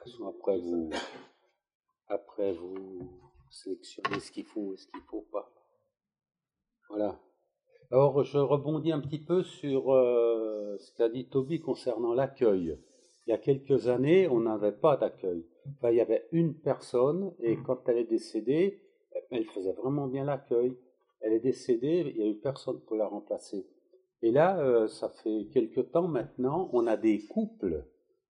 Après vous sélectionnez ce qu'il faut et ce qu'il ne faut pas. Voilà. Alors, je rebondis un petit peu sur ce qu'a dit Toby concernant l'accueil. Il y a quelques années, on n'avait pas d'accueil. Enfin, il y avait une personne, et quand elle est décédée, elle faisait vraiment bien l'accueil. Elle est décédée, il n'y a eu personne pour la remplacer. Et là, ça fait quelque temps maintenant, on a des couples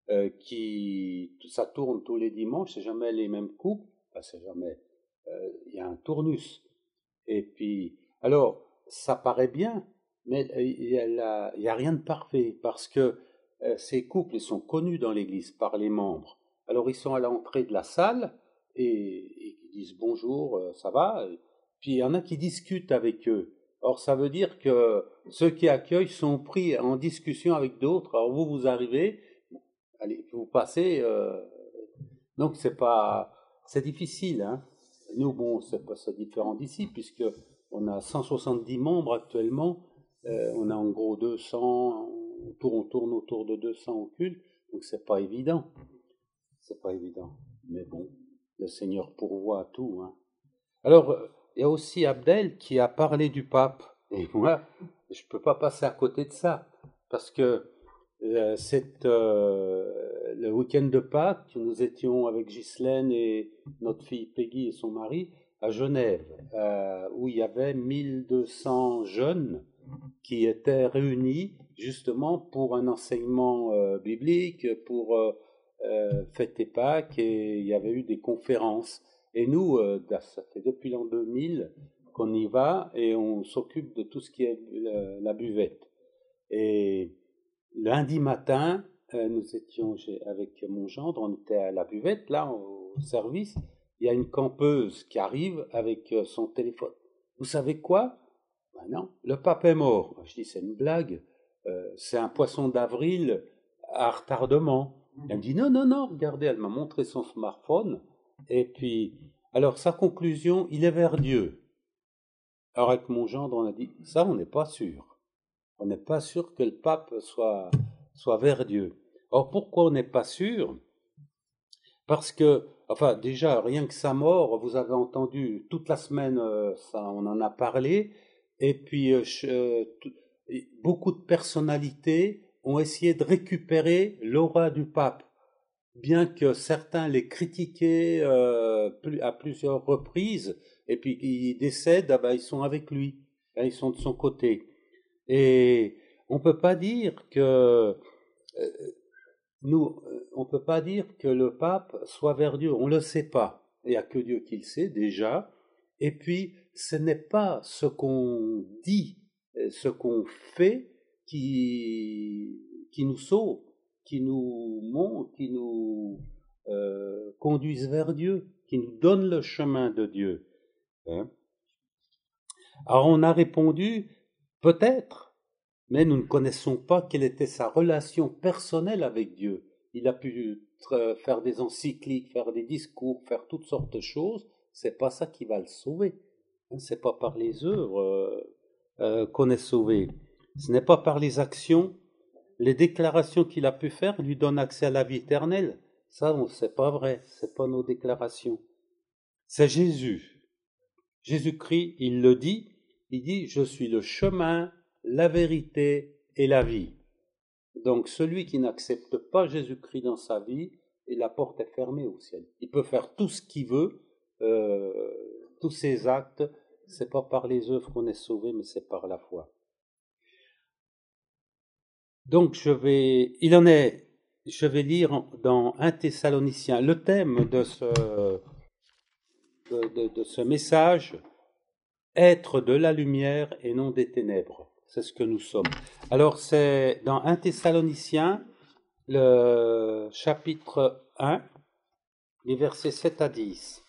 ça tourne tous les dimanches, c'est jamais les mêmes couples, enfin, c'est jamais, il y a un tournus. Et puis, alors, ça paraît bien, mais il y a rien de parfait, parce que ces couples, ils sont connus dans l'Église par les membres. Alors, ils sont à l'entrée de la salle et ils disent bonjour, ça va. Puis, il y en a qui discutent avec eux. Or, ça veut dire que ceux qui accueillent sont pris en discussion avec d'autres. Alors, vous arrivez, allez, vous passez. Donc, c'est difficile, hein. Nous, bon, c'est différent d'ici, puisque on a 170 membres actuellement, on a en gros 200, on tourne autour de 200 au culte, donc c'est pas évident. C'est pas évident. Mais bon, le Seigneur pourvoit à tout, hein. Alors, il y a aussi Abdel qui a parlé du pape, et moi, je peux pas passer à côté de ça, parce que le week-end de Pâques, nous étions avec Ghislaine et notre fille Peggy et son mari à Genève, où il y avait 1200 jeunes qui étaient réunis justement pour un enseignement biblique, pour fêter Pâques, et il y avait eu des conférences. Et nous, ça fait depuis l'an 2000 qu'on y va et on s'occupe de tout ce qui est la buvette. Et lundi matin, nous étions avec mon gendre, on était à la buvette, là, au service. Il y a une campeuse qui arrive avec son téléphone. Vous savez quoi? Ben non, le pape est mort. Je dis, c'est une blague. C'est un poisson d'avril à retardement. Elle me dit, non, non, non, regardez, elle m'a montré son smartphone. Et puis, alors, sa conclusion, il est vers Dieu. Alors, avec mon gendre, on a dit, ça, on n'est pas sûr. On n'est pas sûr que le pape soit vers Dieu. Or, pourquoi on n'est pas sûr? Parce que, enfin, déjà, rien que sa mort, vous avez entendu toute la semaine, ça, on en a parlé, et puis beaucoup de personnalités ont essayé de récupérer l'aura du pape, bien que certains l'aient critiqué à plusieurs reprises, et puis ils décèdent, ah ben, ils sont avec lui, hein, ils sont de son côté. Et on peut pas dire que on peut pas dire que le pape soit vers Dieu. On le sait pas. Il n'y a que Dieu qui le sait déjà. Et puis, ce n'est pas ce qu'on dit, ce qu'on fait qui nous sauve, qui nous montre, qui nous conduise vers Dieu, qui nous donne le chemin de Dieu. Hein? Alors on a répondu, peut-être, mais nous ne connaissons pas quelle était sa relation personnelle avec Dieu. Il a pu faire des encycliques, faire des discours, faire toutes sortes de choses. C'est pas ça qui va le sauver. C'est pas par les œuvres qu'on est sauvé. Ce n'est pas par les actions. Les déclarations qu'il a pu faire lui donnent accès à la vie éternelle. Ça, c'est pas vrai. C'est pas nos déclarations. C'est Jésus. Jésus-Christ, il le dit. Il dit, je suis le chemin, la vérité et la vie. Donc celui qui n'accepte pas Jésus-Christ dans sa vie, et la porte est fermée au ciel. Il peut faire tout ce qu'il veut, tous ses actes, c'est pas par les œuvres qu'on est sauvé, mais c'est par la foi. Donc je vais lire dans 1 Thessaloniciens le thème de ce message, être de la lumière et non des ténèbres. C'est ce que nous sommes. Alors c'est dans 1 Thessaloniciens, le chapitre 1, les versets 7 à 10.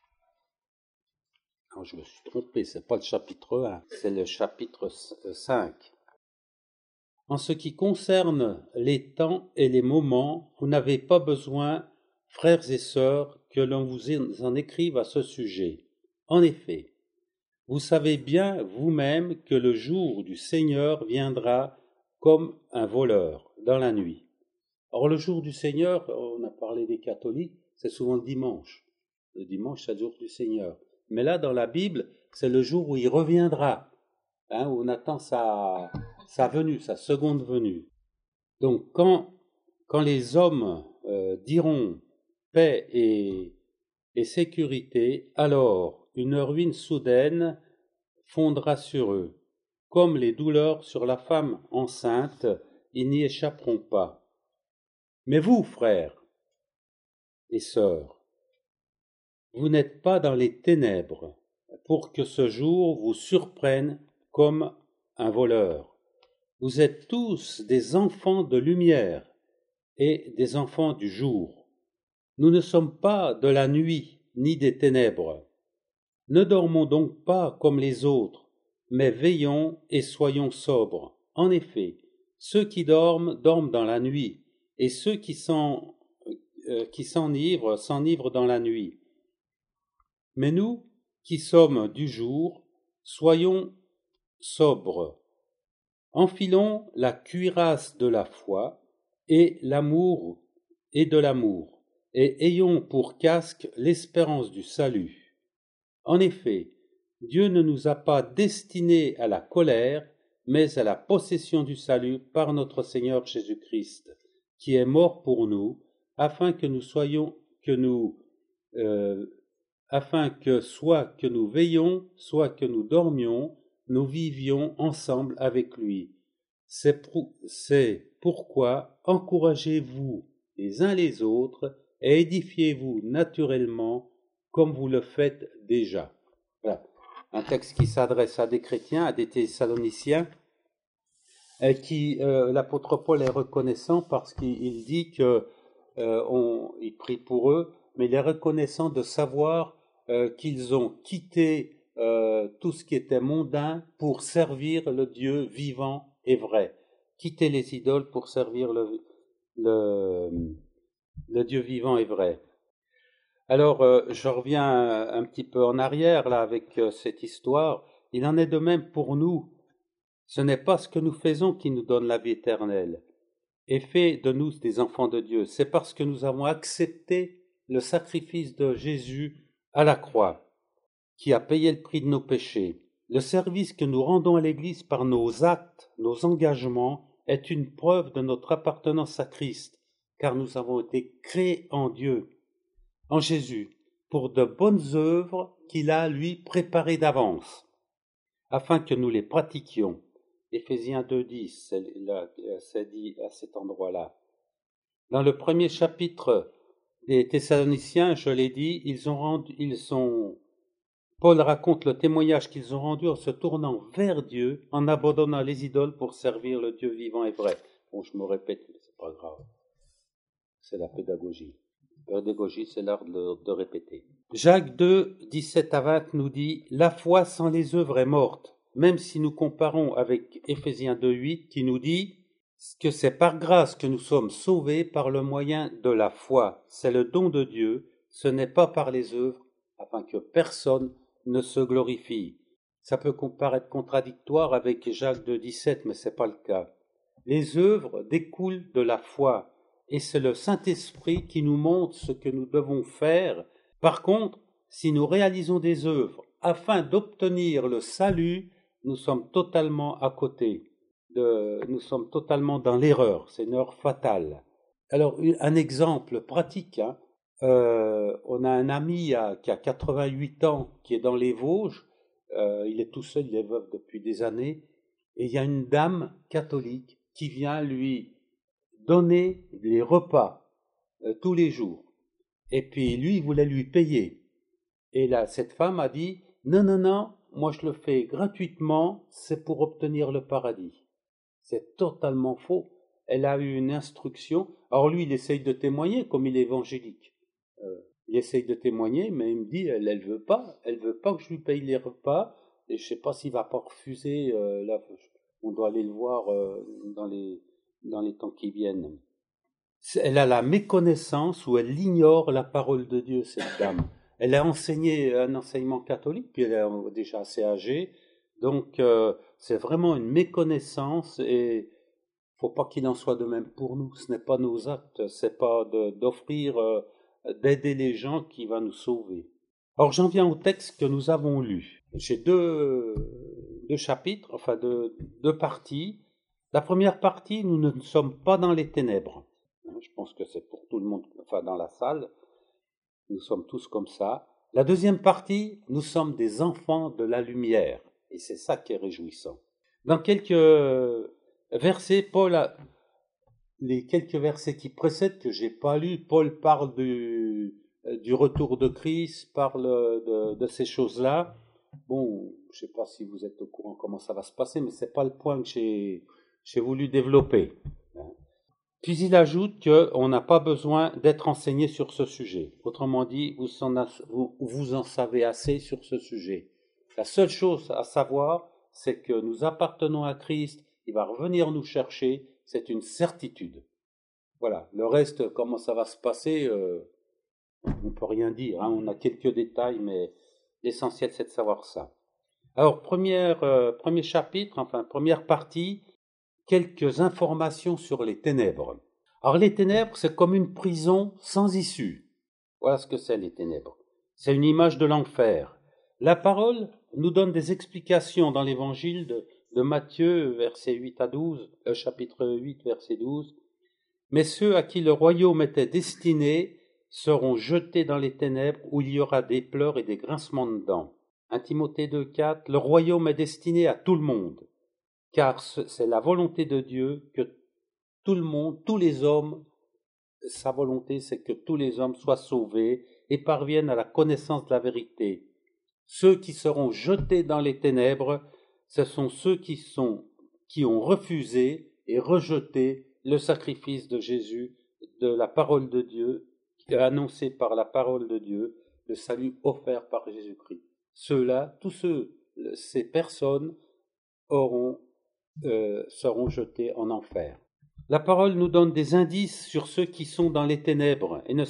Non, je me suis trompé, c'est pas le chapitre 1, c'est le chapitre 5. En ce qui concerne les temps et les moments, vous n'avez pas besoin, frères et sœurs, que l'on vous en écrive à ce sujet. En effet, vous savez bien vous-même que le jour du Seigneur viendra comme un voleur dans la nuit. Or, le jour du Seigneur, on a parlé des catholiques, c'est souvent le dimanche. Le dimanche, c'est le jour du Seigneur. Mais là, dans la Bible, c'est le jour où il reviendra, hein, où on attend sa venue, sa seconde venue. Donc, quand les hommes diront paix et sécurité, alors une ruine soudaine fondra sur eux. Comme les douleurs sur la femme enceinte, ils n'y échapperont pas. Mais vous, frères et sœurs, vous n'êtes pas dans les ténèbres, pour que ce jour vous surprenne comme un voleur. Vous êtes tous des enfants de lumière et des enfants du jour. Nous ne sommes pas de la nuit ni des ténèbres. Ne dormons donc pas comme les autres, mais veillons et soyons sobres. En effet, ceux qui dorment, dorment dans la nuit, et ceux qui s'enivrent, s'enivrent dans la nuit. Mais nous, qui sommes du jour, soyons sobres. Enfilons la cuirasse de la foi et de l'amour, et ayons pour casque l'espérance du salut. En effet, Dieu ne nous a pas destinés à la colère, mais à la possession du salut par notre Seigneur Jésus-Christ, qui est mort pour nous, afin que soit que nous veillions, soit que nous dormions, nous vivions ensemble avec lui. C'est pourquoi encouragez-vous les uns les autres et édifiez-vous naturellement comme vous le faites déjà. Voilà. Un texte qui s'adresse à des chrétiens, à des Thessaloniciens, et qui l'apôtre Paul est reconnaissant parce qu'il dit que il prie pour eux, mais il est reconnaissant de savoir qu'ils ont quitté tout ce qui était mondain pour servir le Dieu vivant et vrai. Quitter les idoles pour servir le Dieu vivant et vrai. Alors, je reviens un petit peu en arrière là avec cette histoire. Il en est de même pour nous. Ce n'est pas ce que nous faisons qui nous donne la vie éternelle et fait de nous des enfants de Dieu. C'est parce que nous avons accepté le sacrifice de Jésus à la croix, qui a payé le prix de nos péchés. Le service que nous rendons à l'Église par nos actes, nos engagements, est une preuve de notre appartenance à Christ, car nous avons été créés en Dieu, en Jésus, pour de bonnes œuvres qu'il a, lui, préparées d'avance, afin que nous les pratiquions. Éphésiens 2,10, c'est dit à cet endroit-là. Dans le premier chapitre des Thessaloniciens, je l'ai dit, Paul raconte le témoignage qu'ils ont rendu en se tournant vers Dieu, en abandonnant les idoles pour servir le Dieu vivant et vrai. Bon, je me répète, mais c'est pas grave. C'est la pédagogie. La pédagogie, c'est l'art de répéter. Jacques 2, 17 à 20 nous dit « La foi sans les œuvres est morte », même si nous comparons avec Éphésiens 2, 8 qui nous dit que c'est par grâce que nous sommes sauvés par le moyen de la foi. C'est le don de Dieu, ce n'est pas par les œuvres, afin que personne ne se glorifie. Ça peut paraître contradictoire avec Jacques 2, 17, mais ce n'est pas le cas. Les œuvres découlent de la foi, et c'est le Saint-Esprit qui nous montre ce que nous devons faire. Par contre, si nous réalisons des œuvres afin d'obtenir le salut, nous sommes totalement à côté. Nous sommes totalement dans l'erreur. C'est une erreur fatale. Alors, un exemple pratique. On a un ami qui a 88 ans, qui est dans les Vosges. Il est tout seul, il est veuf depuis des années. Et il y a une dame catholique qui vient lui donner les repas tous les jours. Et puis lui, il voulait lui payer. Et là, cette femme a dit, non, non, non, moi je le fais gratuitement, c'est pour obtenir le paradis. C'est totalement faux. Elle a eu une instruction. Alors lui, il essaye de témoigner comme il est évangélique. Il essaye de témoigner, mais il me dit, elle veut pas que je lui paye les repas. Et je sais pas s'il va pas refuser. Là, on doit aller le voir dans les temps qui viennent. Elle a la méconnaissance ou elle ignore la parole de Dieu, cette dame. Elle a enseigné un enseignement catholique, puis elle est déjà assez âgée, donc c'est vraiment une méconnaissance et faut pas qu'il en soit de même pour nous. Ce n'est pas nos actes, c'est pas d'offrir, d'aider les gens qui va nous sauver. Alors j'en viens au texte que nous avons lu. J'ai deux chapitres, enfin deux parties. La première partie, nous ne sommes pas dans les ténèbres. Je pense que c'est pour tout le monde, enfin dans la salle, nous sommes tous comme ça. La deuxième partie, nous sommes des enfants de la lumière. Et c'est ça qui est réjouissant. Dans quelques versets, les quelques versets qui précèdent, que j'ai pas lus, Paul parle du retour de Christ, parle de ces choses-là. Bon, je sais pas si vous êtes au courant comment ça va se passer, mais c'est pas le point que j'ai voulu développer. Puis il ajoute qu'on n'a pas besoin d'être enseigné sur ce sujet. Autrement dit, vous en savez assez sur ce sujet. La seule chose à savoir, c'est que nous appartenons à Christ, il va revenir nous chercher, c'est une certitude. Voilà, le reste, comment ça va se passer, on ne peut rien dire, hein. On a quelques détails, mais l'essentiel c'est de savoir ça. Alors, premier chapitre, enfin première partie, quelques informations sur les ténèbres. Alors les ténèbres, c'est comme une prison sans issue. Voilà ce que c'est les ténèbres. C'est une image de l'enfer. La parole nous donne des explications dans l'évangile de Matthieu, versets 8 à 12, chapitre 8, verset 12. Mais ceux à qui le royaume était destiné seront jetés dans les ténèbres où il y aura des pleurs et des grincements de dents. 1 Timothée 2, 4, le royaume est destiné à tout le monde, car c'est la volonté de Dieu que tout le monde, tous les hommes, sa volonté c'est que tous les hommes soient sauvés et parviennent à la connaissance de la vérité. Ceux qui seront jetés dans les ténèbres, ce sont ceux qui ont refusé et rejeté le sacrifice de Jésus, de la parole de Dieu, annoncé par la parole de Dieu, le salut offert par Jésus-Christ. Ceux-là, ces personnes seront jetés en enfer. La parole nous donne des indices sur ceux qui sont dans les ténèbres et ne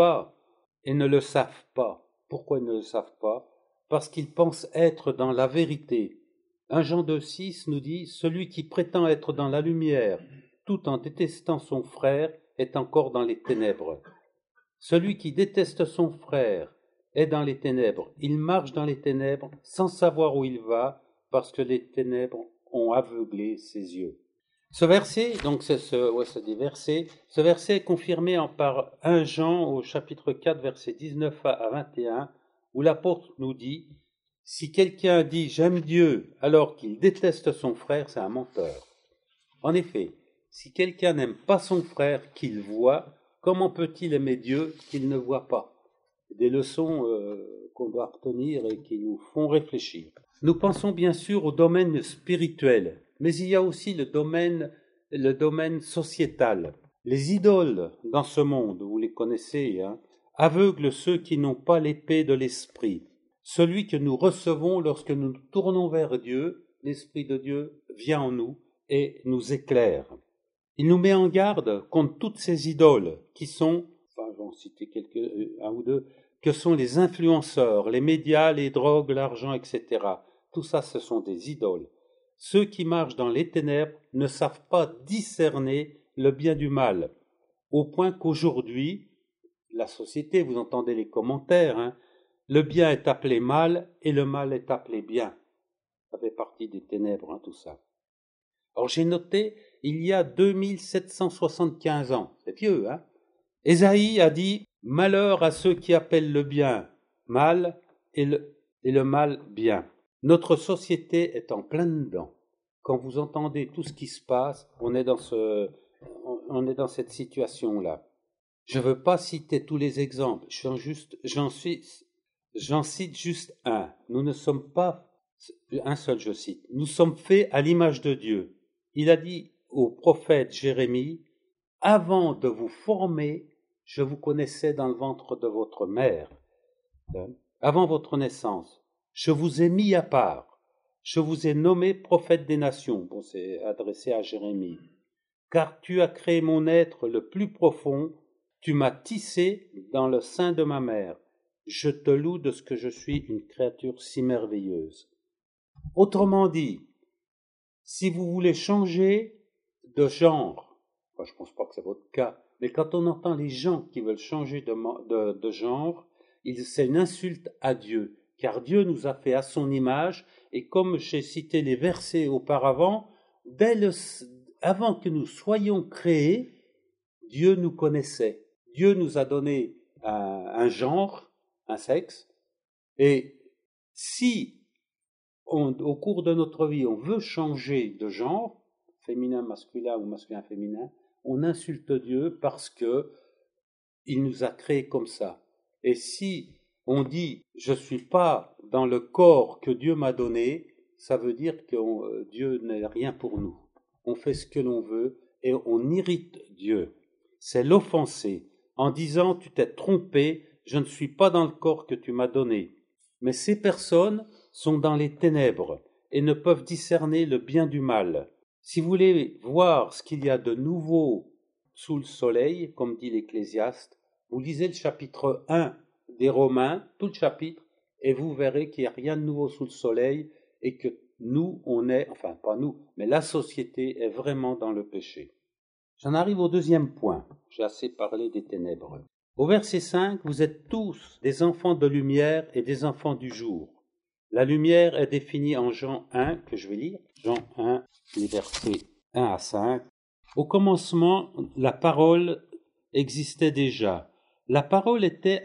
le savent pas. Pourquoi ils ne le savent pas? Parce qu'ils pensent être dans la vérité. 1 Jean 2,6 nous dit « Celui qui prétend être dans la lumière, tout en détestant son frère, est encore dans les ténèbres. Celui qui déteste son frère est dans les ténèbres. Il marche dans les ténèbres sans savoir où il va, parce que les ténèbres ont aveuglé ses yeux. » Ce verset, donc c'est des versets, ce verset est confirmé par 1 Jean au chapitre 4, versets 19 à 21, où l'apôtre nous dit « Si quelqu'un dit « j'aime Dieu » alors qu'il déteste son frère, c'est un menteur. En effet, si quelqu'un n'aime pas son frère qu'il voit, comment peut-il aimer Dieu qu'il ne voit pas? Des leçons qu'on doit retenir et qui nous font réfléchir. Nous pensons bien sûr au domaine spirituel, mais il y a aussi le domaine sociétal. Les idoles dans ce monde, vous les connaissez, hein, aveuglent ceux qui n'ont pas l'épée de l'esprit. Celui que nous recevons lorsque nous nous tournons vers Dieu, l'Esprit de Dieu vient en nous et nous éclaire. Il nous met en garde contre toutes ces idoles qui sont, enfin je vais en citer un ou deux, que sont les influenceurs, les médias, les drogues, l'argent, etc. Tout ça, ce sont des idoles. Ceux qui marchent dans les ténèbres ne savent pas discerner le bien du mal, au point qu'aujourd'hui, la société, vous entendez les commentaires, hein, le bien est appelé mal et le mal est appelé bien. Ça fait partie des ténèbres, hein, tout ça. Alors j'ai noté, il y a 2775 ans, c'est vieux, hein. Ésaïe a dit « Malheur à ceux qui appellent le bien mal et le mal bien ». Notre société est en plein dedans. Quand vous entendez tout ce qui se passe, on est dans cette situation-là. Je ne veux pas citer tous les exemples, j'en cite juste un. Nous ne sommes pas, un seul je cite, nous sommes faits à l'image de Dieu. Il a dit au prophète Jérémie, « Avant de vous former, je vous connaissais dans le ventre de votre mère. » Avant votre naissance, je vous ai mis à part. Je vous ai nommé prophète des nations. Bon, c'est adressé à Jérémie. Car tu as créé mon être le plus profond. Tu m'as tissé dans le sein de ma mère. Je te loue de ce que je suis une créature si merveilleuse. Autrement dit, si vous voulez changer de genre, enfin, je ne pense pas que c'est votre cas, mais quand on entend les gens qui veulent changer de genre, c'est une insulte à Dieu, car Dieu nous a fait à son image, et comme j'ai cité les versets auparavant, avant que nous soyons créés, Dieu nous connaissait. Dieu nous a donné un genre, un sexe, et si au cours de notre vie on veut changer de genre, féminin masculin ou masculin féminin, on insulte Dieu parce que il nous a créés comme ça. Et si on dit je suis pas dans le corps que Dieu m'a donné, ça veut dire que Dieu n'est rien pour nous. On fait ce que l'on veut et on irrite Dieu. C'est l'offenser en disant tu t'es trompé, je ne suis pas dans le corps que tu m'as donné. Mais ces personnes sont dans les ténèbres et ne peuvent discerner le bien du mal. Si vous voulez voir ce qu'il y a de nouveau sous le soleil, comme dit l'Ecclésiaste, vous lisez le chapitre 1 des Romains, tout le chapitre, et vous verrez qu'il n'y a rien de nouveau sous le soleil et que nous, enfin pas nous, mais la société est vraiment dans le péché. J'en arrive au deuxième point. J'ai assez parlé des ténèbres. Au verset 5, vous êtes tous des enfants de lumière et des enfants du jour. La lumière est définie en Jean 1, que je vais lire. Jean 1, les versets 1 à 5. Au commencement, la parole existait déjà. La parole était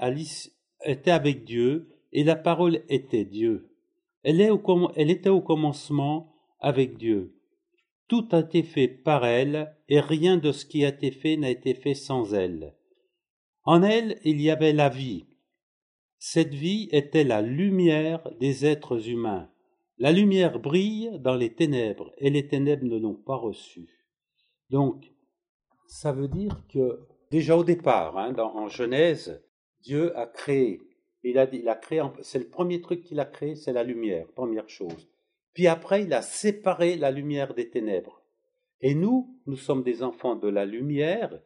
avec Dieu, et la parole était Dieu. Elle était au commencement avec Dieu. Tout a été fait par elle, et rien de ce qui a été fait n'a été fait sans elle. En elle, il y avait la vie. Cette vie était la lumière des êtres humains. La lumière brille dans les ténèbres, et les ténèbres ne l'ont pas reçue. Donc, ça veut dire que, déjà au départ, en Genèse, Dieu a créé. Il a créé, c'est le premier truc qu'il a créé, c'est la lumière, première chose. Puis après, il a séparé la lumière des ténèbres. Et nous sommes des enfants de la lumière,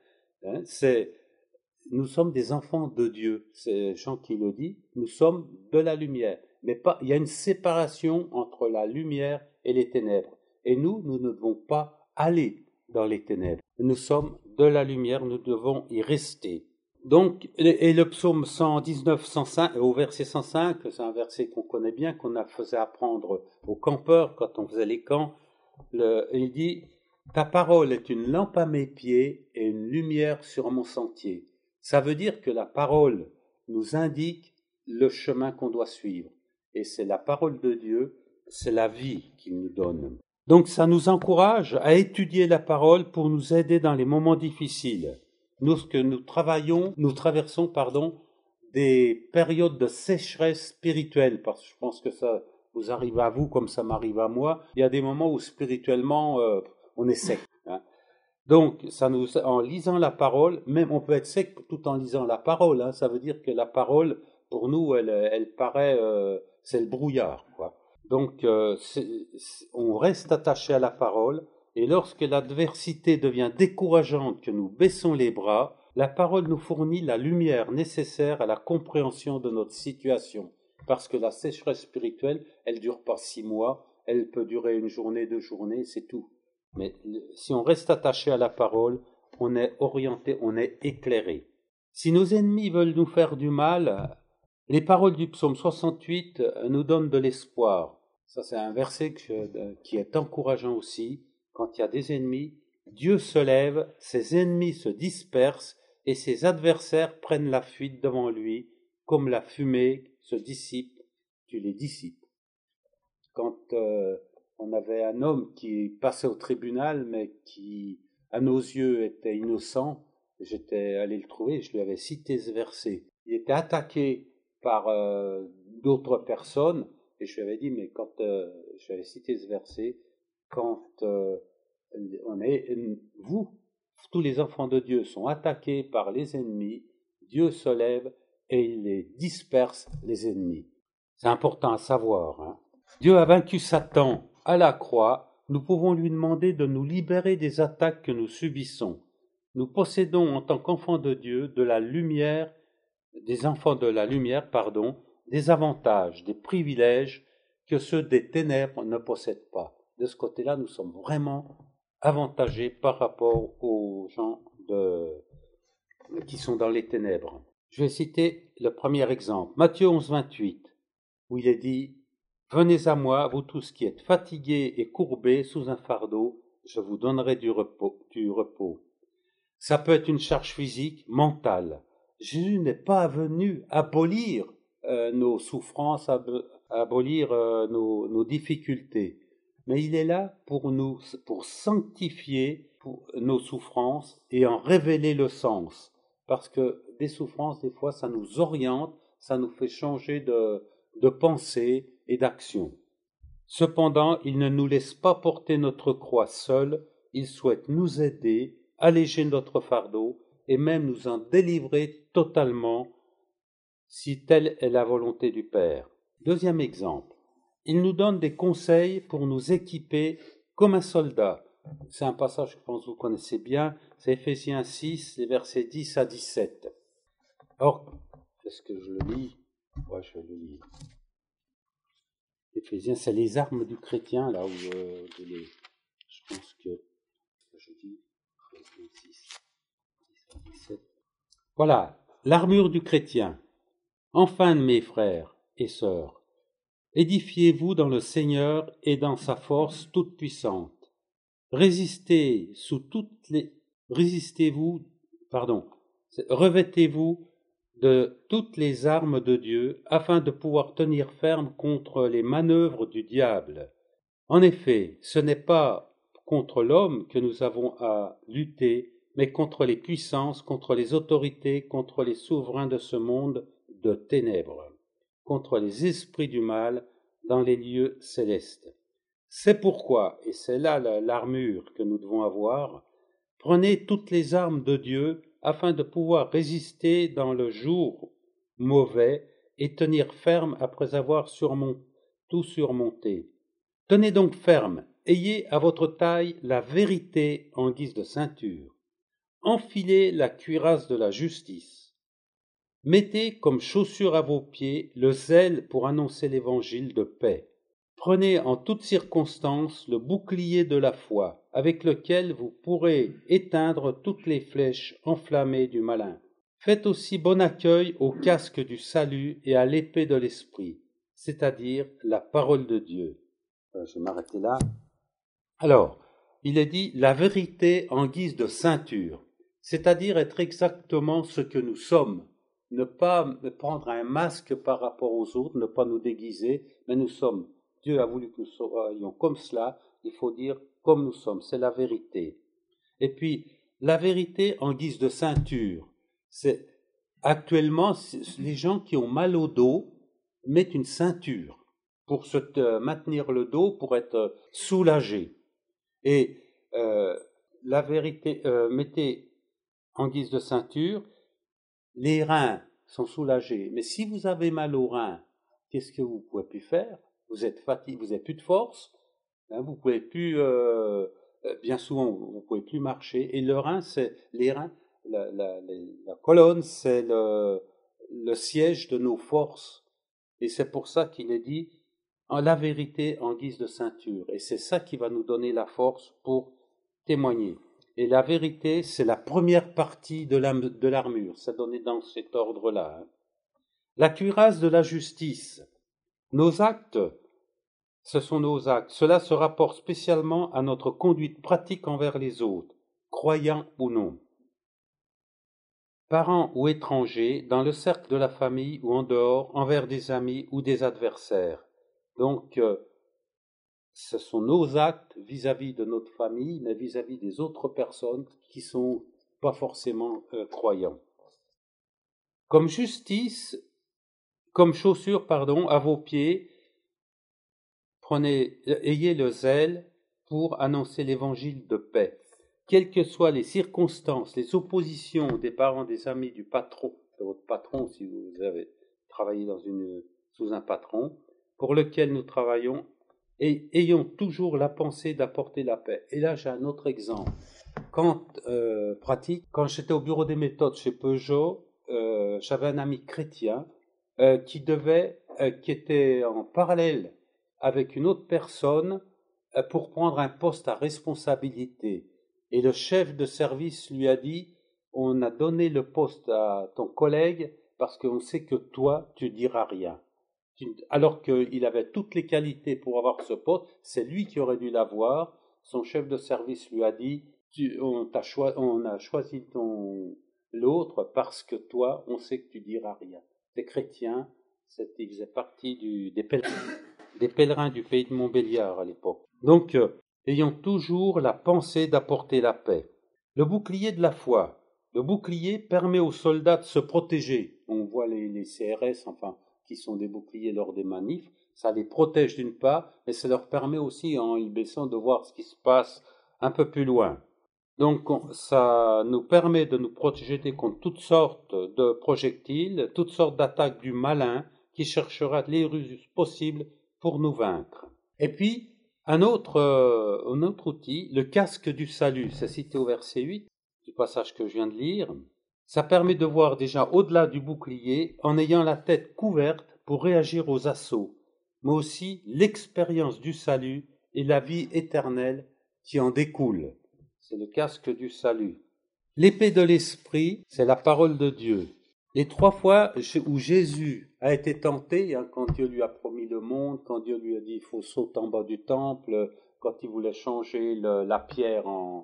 nous sommes des enfants de Dieu. C'est Jean qui le dit, nous sommes de la lumière. Mais il y a une séparation entre la lumière et les ténèbres. Et nous ne devons pas aller dans les ténèbres. Nous sommes de la lumière, nous devons y rester. Donc, et le psaume 119, 105, au verset 105, c'est un verset qu'on connaît bien, qu'on a faisait apprendre aux campeurs quand on faisait les camps, il dit « Ta parole est une lampe à mes pieds et une lumière sur mon sentier ». Ça veut dire que la parole nous indique le chemin qu'on doit suivre. Et c'est la parole de Dieu, c'est la vie qu'il nous donne. Donc ça nous encourage à étudier la parole pour nous aider dans les moments difficiles. Nous traversons des périodes de sécheresse spirituelle, parce que je pense que ça vous arrive à vous comme ça m'arrive à moi. Il y a des moments où spirituellement on est sec. Donc, en lisant la parole, même on peut être sec tout en lisant la parole. Ça veut dire que la parole, pour nous, elle paraît, c'est le brouillard, quoi. Donc, on reste attaché à la parole, et lorsque l'adversité devient décourageante, que nous baissons les bras, la parole nous fournit la lumière nécessaire à la compréhension de notre situation. Parce que la sécheresse spirituelle, elle dure pas 6 mois, elle peut durer une journée, 2 journées, c'est tout. Mais si on reste attaché à la parole, on est orienté, on est éclairé. Si nos ennemis veulent nous faire du mal, les paroles du psaume 68 nous donnent de l'espoir. Ça, c'est un verset qui est encourageant aussi. Quand il y a des ennemis, Dieu se lève, ses ennemis se dispersent et ses adversaires prennent la fuite devant lui, comme la fumée se dissipe, tu les dissipes. Quand on avait un homme qui passait au tribunal, mais qui, à nos yeux, était innocent, j'étais allé le trouver, je lui avais cité ce verset. Il était attaqué par d'autres personnes, et je lui avais dit, mais quand je lui avais cité ce verset, quand vous, tous les enfants de Dieu, sont attaqués par les ennemis, Dieu se lève et il les disperse, les ennemis. C'est important à savoir. Dieu a vaincu Satan à la croix. Nous pouvons lui demander de nous libérer des attaques que nous subissons. Nous possédons en tant qu'enfants de Dieu de la lumière, des enfants de la lumière, des avantages, des privilèges que ceux des ténèbres ne possèdent pas. De ce côté-là, nous sommes vraiment avantagés par rapport aux gens qui sont dans les ténèbres. Je vais citer le premier exemple, Matthieu 11, 28, où il est dit « Venez à moi, vous tous qui êtes fatigués et courbés sous un fardeau, je vous donnerai du repos. » Ça peut être une charge physique, mentale. Jésus n'est pas venu abolir nos souffrances, abolir nos difficultés. Mais il est là pour sanctifier nos souffrances et en révéler le sens. Parce que des souffrances, des fois, ça nous oriente, ça nous fait changer de pensée et d'action. Cependant, il ne nous laisse pas porter notre croix seul, il souhaite nous aider, alléger notre fardeau et même nous en délivrer totalement si telle est la volonté du Père. Deuxième exemple, il nous donne des conseils pour nous équiper comme un soldat. C'est un passage que je pense que vous connaissez bien, c'est Éphésiens 6, les versets 10 à 17. Or, est-ce que je le lis? Ouais, je vais le lire. Éphésiens, c'est les armes du chrétien, là où je pense que je dis, Éphésiens 6, 10 à 17. Voilà, l'armure du chrétien. Enfin, mes frères et sœurs, édifiez-vous dans le Seigneur et dans sa force toute puissante. Revêtez-vous de toutes les armes de Dieu afin de pouvoir tenir ferme contre les manœuvres du diable. En effet, ce n'est pas contre l'homme que nous avons à lutter, mais contre les puissances, contre les autorités, contre les souverains de ce monde de ténèbres, contre les esprits du mal dans les lieux célestes. C'est pourquoi, et c'est là l'armure que nous devons avoir, prenez toutes les armes de Dieu afin de pouvoir résister dans le jour mauvais et tenir ferme après avoir tout surmonté. Tenez donc ferme, ayez à votre taille la vérité en guise de ceinture. Enfilez la cuirasse de la justice. Mettez comme chaussure à vos pieds le zèle pour annoncer l'évangile de paix. Prenez en toutes circonstances le bouclier de la foi, avec lequel vous pourrez éteindre toutes les flèches enflammées du malin. Faites aussi bon accueil au casque du salut et à l'épée de l'esprit, c'est-à-dire la parole de Dieu. Je vais m'arrêter là. Alors, il est dit la vérité en guise de ceinture, c'est-à-dire être exactement ce que nous sommes, ne pas prendre un masque par rapport aux autres, ne pas nous déguiser, mais nous sommes. Dieu a voulu que nous soyons comme cela, il faut dire comme nous sommes, c'est la vérité. Et puis, la vérité en guise de ceinture, c'est actuellement, les gens qui ont mal au dos mettent une ceinture pour maintenir le dos, pour être soulagé. Et la vérité, mettez en guise de ceinture, les reins sont soulagés. Mais si vous avez mal aux reins, qu'est-ce que vous pouvez plus faire? Vous êtes fatigué, vous n'avez plus de force, hein, vous pouvez plus, bien souvent, vous pouvez plus marcher. Et le rein, c'est les reins, la colonne, c'est le siège de nos forces. Et c'est pour ça qu'il est dit la vérité en guise de ceinture. Et c'est ça qui va nous donner la force pour témoigner. Et la vérité, c'est la première partie de l'armure. C'est donné dans cet ordre-là. Hein. La cuirasse de la justice. Nos actes, ce sont nos actes. Cela se rapporte spécialement à notre conduite pratique envers les autres, croyants ou non. Parents ou étrangers, dans le cercle de la famille ou en dehors, envers des amis ou des adversaires. Donc, ce sont nos actes vis-à-vis de notre famille, mais vis-à-vis des autres personnes qui sont pas forcément croyants. Comme chaussure, à vos pieds, ayez le zèle pour annoncer l'évangile de paix. Quelles que soient les circonstances, les oppositions des parents, des amis, du patron, de votre patron, si vous avez travaillé sous un patron, pour lequel nous travaillons, et ayons toujours la pensée d'apporter la paix. Et là, j'ai un autre exemple. Quand j'étais au bureau des méthodes chez Peugeot, j'avais un ami chrétien qui était en parallèle avec une autre personne pour prendre un poste à responsabilité. Et le chef de service lui a dit, on a donné le poste à ton collègue parce qu'on sait que toi, tu diras rien. Alors qu'il avait toutes les qualités pour avoir ce poste, c'est lui qui aurait dû l'avoir. Son chef de service lui a dit, on a choisi l'autre parce que toi, on sait que tu diras rien. Les chrétiens, il faisait partie des pèlerins du pays de Montbéliard à l'époque. Donc, ayons toujours la pensée d'apporter la paix. Le bouclier de la foi. Le bouclier permet aux soldats de se protéger. On voit les CRS, enfin, qui sont des boucliers lors des manifs. Ça les protège d'une part, mais ça leur permet aussi, en y baissant, de voir ce qui se passe un peu plus loin. Donc, ça nous permet de nous protéger contre toutes sortes de projectiles, toutes sortes d'attaques du malin qui cherchera les ruses possibles pour nous vaincre. Et puis, un autre outil, le casque du salut, c'est cité au verset 8 du passage que je viens de lire. Ça permet de voir déjà au-delà du bouclier en ayant la tête couverte pour réagir aux assauts, mais aussi l'expérience du salut et la vie éternelle qui en découle. C'est le casque du salut. L'épée de l'esprit, c'est la parole de Dieu. Les 3 fois où Jésus a été tenté, quand Dieu lui a promis le monde, quand Dieu lui a dit il faut sauter en bas du temple, quand il voulait changer la pierre en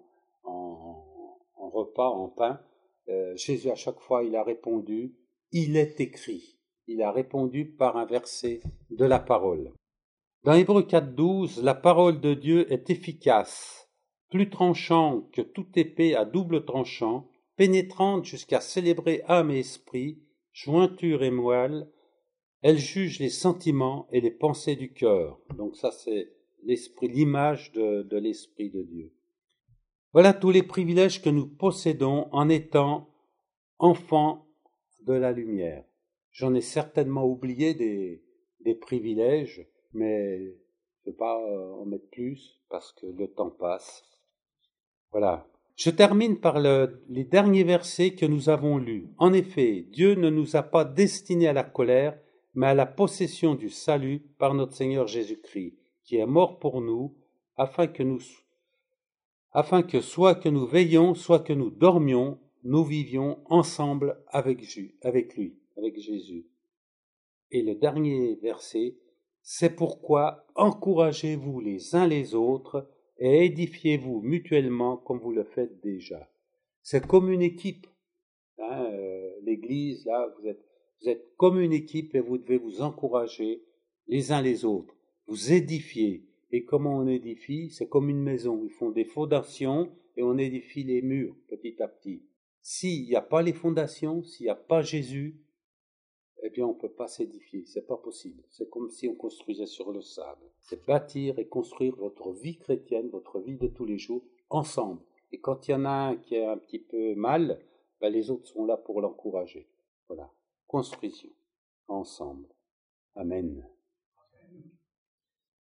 repas, en pain, Jésus à chaque fois il a répondu, il est écrit. Il a répondu par un verset de la parole. Dans Hébreux 4.12, la parole de Dieu est efficace, plus tranchant que toute épée à double tranchant, pénétrante jusqu'à célébrer âme et esprit, jointure et moelle, elle juge les sentiments et les pensées du cœur. Donc ça c'est l'esprit, l'image de l'esprit de Dieu. Voilà tous les privilèges que nous possédons en étant enfants de la lumière. J'en ai certainement oublié des privilèges, mais je ne vais pas en mettre plus parce que le temps passe. Voilà. Je termine par les derniers versets que nous avons lus. En effet, Dieu ne nous a pas destinés à la colère, mais à la possession du salut par notre Seigneur Jésus-Christ, qui est mort pour nous, afin que soit que nous veillions, soit que nous dormions, nous vivions ensemble avec lui, avec Jésus. Et le dernier verset, c'est pourquoi encouragez-vous les uns les autres et édifiez-vous mutuellement comme vous le faites déjà. C'est comme une équipe. L'Église, là, vous êtes comme une équipe et vous devez vous encourager les uns les autres, vous édifier. Et comment on édifie? C'est comme une maison. Ils font des fondations et on édifie les murs petit à petit. S'il n'y a pas les fondations, s'il n'y a pas Jésus, eh bien, on ne peut pas s'édifier. C'est pas possible. C'est comme si on construisait sur le sable. C'est bâtir et construire votre vie chrétienne, votre vie de tous les jours, ensemble. Et quand il y en a un qui est un petit peu mal, ben les autres sont là pour l'encourager. Voilà. Construisons ensemble. Amen.